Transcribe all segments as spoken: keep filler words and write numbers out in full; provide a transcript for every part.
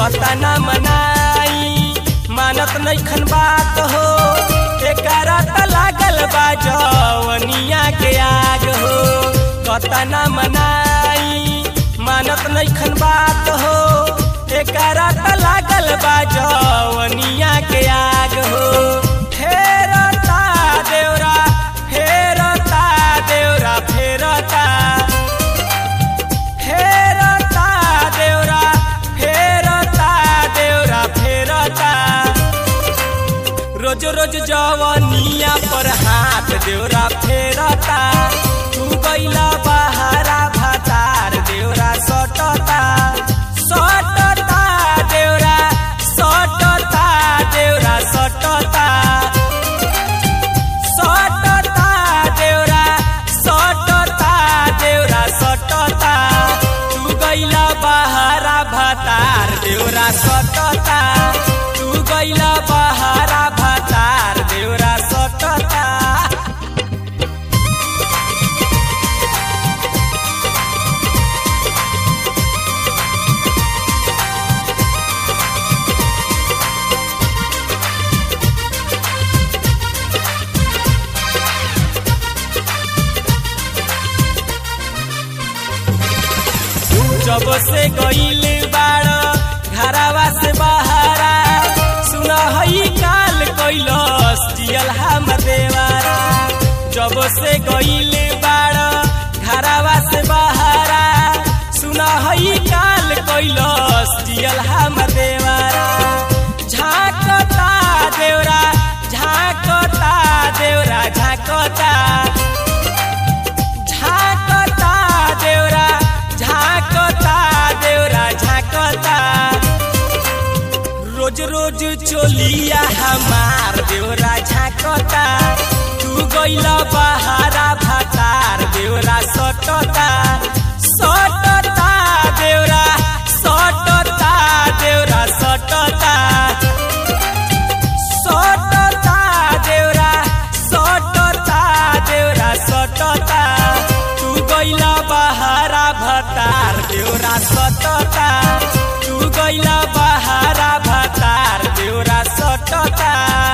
कतना मनाई मानत नइखन बात हो एकरा त लागल बा जवनिया के आग हो कतना मनाई मानत नइखन बात हो एकरा त लागल बा जवनिया के आग हो फेरता देवरा फेरता देवरा फेरता फेरता देवरा फेरता देवरा फेरता रोज रोज जवनिया पर हाथ देवरा फेरता तू गइला बहारा भातार देवरा सटता सटता देवरा सटता देवरा सटता सटता देवरा सटता देवरा सटता तू गइला बहारा भातार देवरा सटता तू गइला बहारा भातार देवरा सटता जब से गइल बाड़ घरवा से बहारा सुन हई काल कैलस जियल हम देवारा जब से गइल बाड़ घरवा से बहारा सुन हई काल कैलस जियल हम देवारा झाकता देवरा झाकता देवरा झाकता झाकता देवरा झाकता देवरा झाकता रोज रोज चोलिया हमार देवरा झाकता तू गइला बहारा भातार देवरा सटता सटता देवरा सटता देवरा सटता सटता देवरा सटता देवरा सटता तू गइला बहारा भातार देवरा सटता तू गइला बहारा भातार देवरा सटता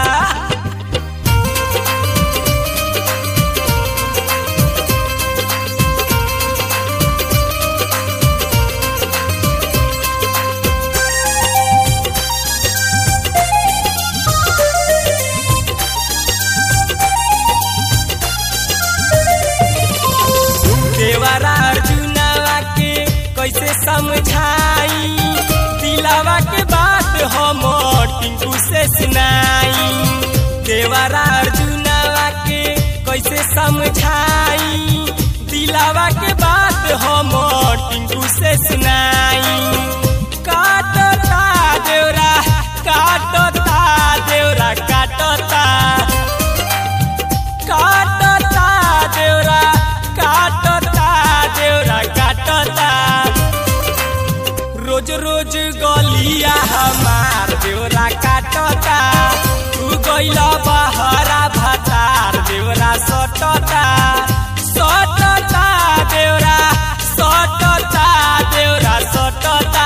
देवरा अर्जुनवा के कैसे समझाई दिलावा के बात हम टिंकू से सुनाई देवरा अर्जुनवा के कैसे समझाई दिलावा के बात हम टिंकू से सुनाई काटता देवरा काटता देवरा काटता काटता देवरा काटता देवरा काटता रोज रोज गलिया हमार देवरा काटता तू गइला बहारा भातार देवरा सटता सटता देवरा सटता देवरा सटता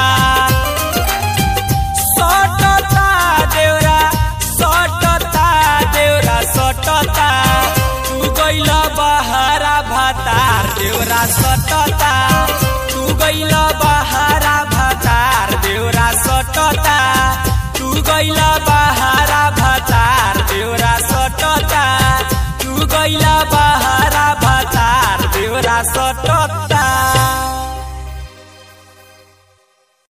सटता देवरा सटता देवरा सटता तू गइला बहारा भातार देवरा सटता तू गइला बहारा भातार देवरा सटता तू गइला